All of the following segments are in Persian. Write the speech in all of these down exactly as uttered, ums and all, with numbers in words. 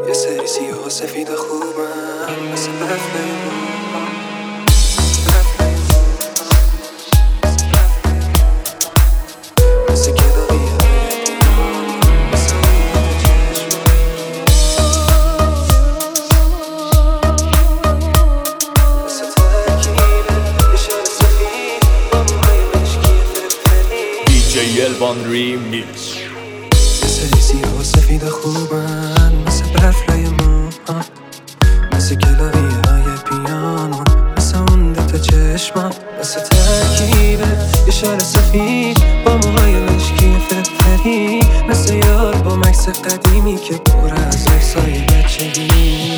یه سری سیاه و سفید خوبم مثل برف الوان ریمیکس. یه سری سیاه و سفید خوبن مثل برف لای موهام، مثل کلاویه های پیانو، مثل اون دوتا چشمام، مثل ترکیب یه شال سفید با موهای مشکی فرفری، مثل یار با مکس قدیمی که پر از عکسای بچگی.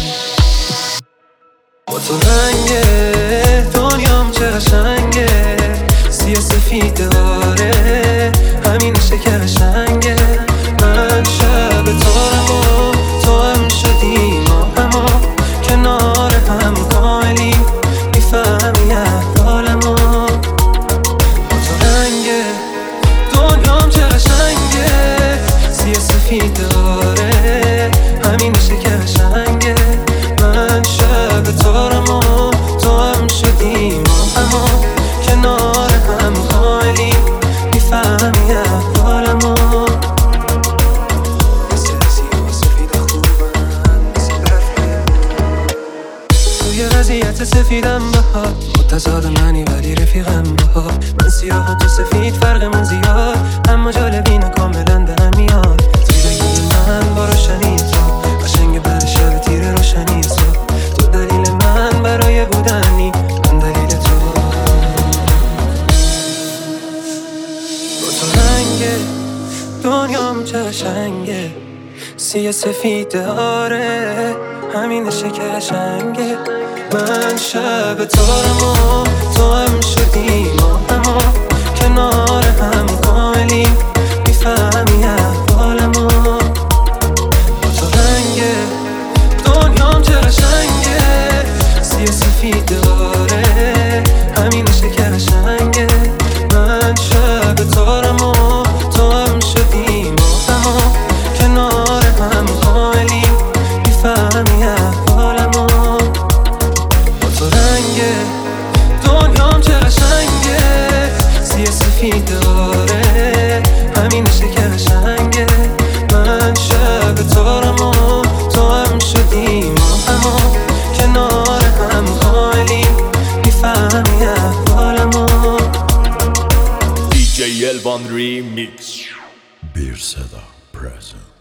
با تو رنگه دنیام چه قشنگه، سیاه سفید داره همینشه که قشنگه. من شب تارم و تو هم شدیم و همو کنار هم کاملیم، میفهمی احوالمو. با تو رنگه دنیام چه قشنگه، سیاه سفید داره همینشه که قشنگه. من شب تارم و تو هم شدیم و همو کنار هم کاملیم، میفهمی احوالمو. توی وضعیت سفیدم بها متضاد منی ولی رفیقم بها. من سیاه و تو سفید فرقمون زیاد، اما جالبینه کاملا به هم میاد. تیرگی من با روشنی تو قشنگ بعد شب تیر روشنی تو. تو دلیل من برای بودنی، من دلیل تو. با تو رنگه دنیام چه قشنگه، سیاه سفید داره همینشه که قشنگه. من شب تارم و تو هم شدیم و همو کنار هم کاملیم، میفهمی احوالمو. با تو رنگه دنیام چه قشنگه، سیاه سفید داره همینشه که قشنگه. من شب تارم و تو هم شدیم و همو کنار هم کاملیم، میفهمی احوالمو. با تو رنگه دنیام چه قشنگه، سیاه سفید داره همینشه که قشنگه. من شب تارم و تو هم شدیم و همو کنار هم کاملیم، میفهمی احوالمو. دی جی الوان ریمیکس. Bir Seda present.